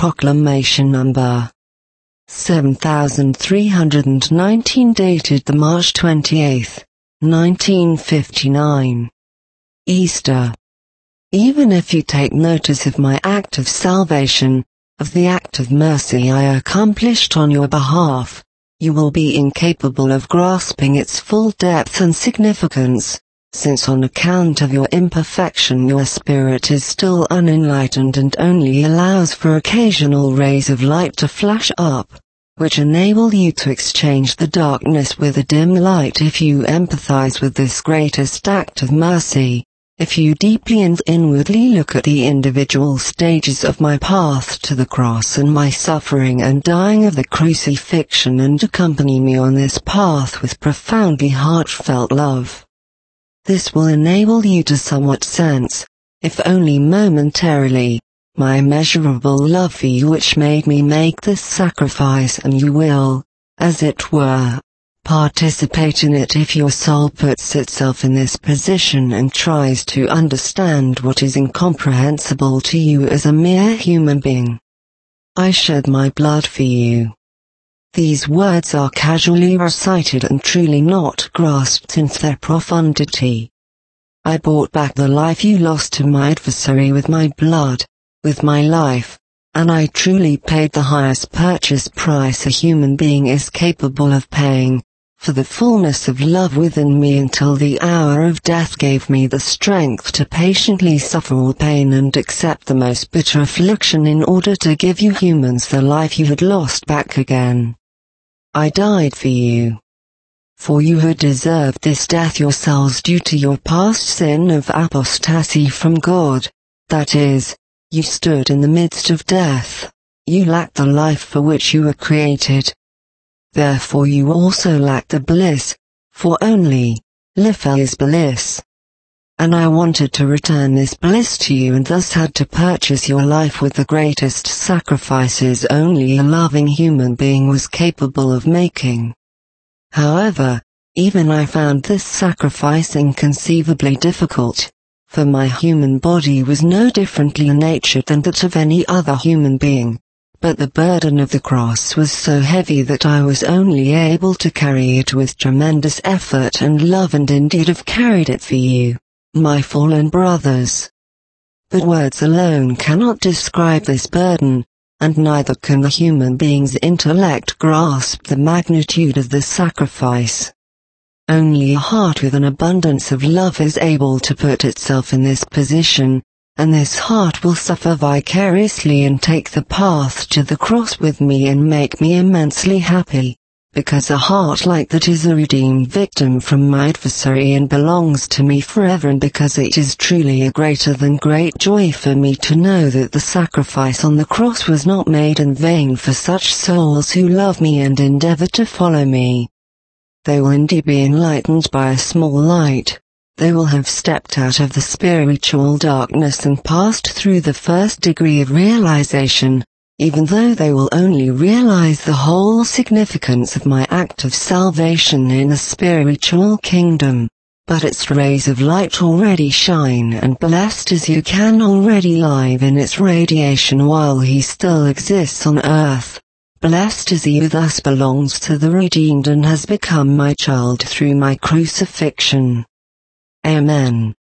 Proclamation Number 7319, dated the March 28, 1959. Easter. Even if you take notice of my act of salvation, of the act of mercy I accomplished on your behalf, you will be incapable of grasping its full depth and significance, since on account of your imperfection your spirit is still unenlightened and only allows for occasional rays of light to flash up, which enable you to exchange the darkness with a dim light. If you empathize with this greatest act of mercy, if you deeply and inwardly look at the individual stages of my path to the cross and my suffering and dying of the crucifixion, and accompany me on this path with profoundly heartfelt love, this will enable you to somewhat sense, if only momentarily, my immeasurable love for you, which made me make this sacrifice, and you will, as it were, participate in it if your soul puts itself in this position and tries to understand what is incomprehensible to you as a mere human being. I shed my blood for you. These words are casually recited and truly not grasped in their profundity. I bought back the life you lost to my adversary with my blood, with my life, and I truly paid the highest purchase price a human being is capable of paying, for the fullness of love within me until the hour of death gave me the strength to patiently suffer all pain and accept the most bitter affliction in order to give you humans the life you had lost back again. I died for you. For you had deserved this death yourselves due to your past sin of apostasy from God, that is, you stood in the midst of death, you lacked the life for which you were created. Therefore you also lack the bliss, for only life is bliss. And I wanted to return this bliss to you, and thus had to purchase your life with the greatest sacrifices only a loving human being was capable of making. However, even I found this sacrifice inconceivably difficult, for my human body was no differently natured than that of any other human being. But the burden of the cross was so heavy that I was only able to carry it with tremendous effort and love, and indeed have carried it for you, my fallen brothers. But words alone cannot describe this burden, and neither can the human being's intellect grasp the magnitude of the sacrifice. Only a heart with an abundance of love is able to put itself in this position, and this heart will suffer vicariously and take the path to the cross with me and make me immensely happy, because a heart like that is a redeemed victim from my adversary and belongs to me forever, and because it is truly a greater than great joy for me to know that the sacrifice on the cross was not made in vain for such souls who love me and endeavor to follow me. They will indeed be enlightened by a small light. They will have stepped out of the spiritual darkness and passed through the first degree of realization, even though they will only realize the whole significance of my act of salvation in the spiritual kingdom. But its rays of light already shine, and blessed as you can already live in its radiation while he still exists on earth. Blessed as he who thus belongs to the redeemed and has become my child through my crucifixion. Amen.